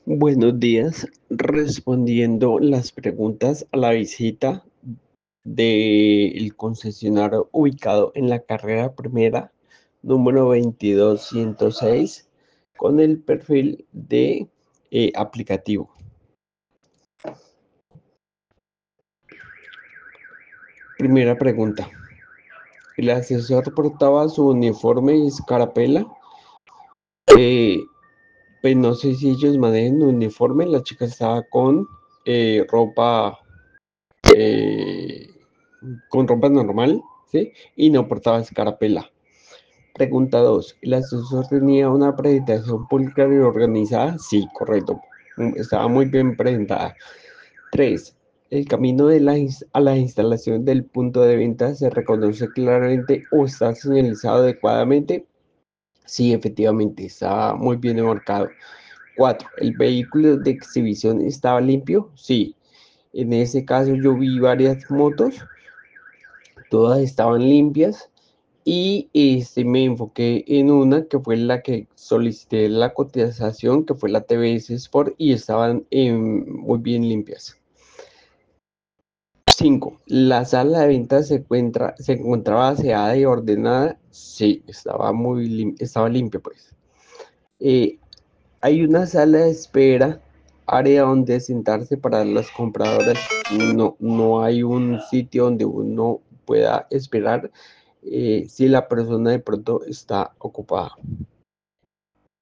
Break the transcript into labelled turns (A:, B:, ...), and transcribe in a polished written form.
A: Buenos días. Respondiendo las preguntas a la visita del concesionario ubicado en la carrera primera, número 22106, con el perfil de aplicativo. Primera pregunta. ¿El asesor portaba su uniforme y escarapela? Eh, pues no sé si ellos manejan uniforme. La chica estaba ropa eh, con ropa normal, ¿sí? Y no portaba escarapela. Pregunta 2. ¿El asesor tenía una presentación pública y organizada? Sí, correcto. Estaba muy bien presentada. 3. ¿El camino a la instalación del punto de venta se reconoce claramente o está señalizado adecuadamente? Sí, efectivamente, está muy bien enmarcado. 4. ¿El vehículo de exhibición estaba limpio? Sí. En ese caso yo vi varias motos, todas estaban limpias y me enfoqué en una que fue la que solicité la cotización, que fue la TBS Sport, y estaban muy bien limpias. 5. ¿La sala de ventas se encontraba aseada y ordenada? Sí, estaba limpia, pues. Eh, Hay una sala de espera, área donde sentarse para las compradoras. No, no hay un sitio donde uno pueda esperar si la persona de pronto está ocupada.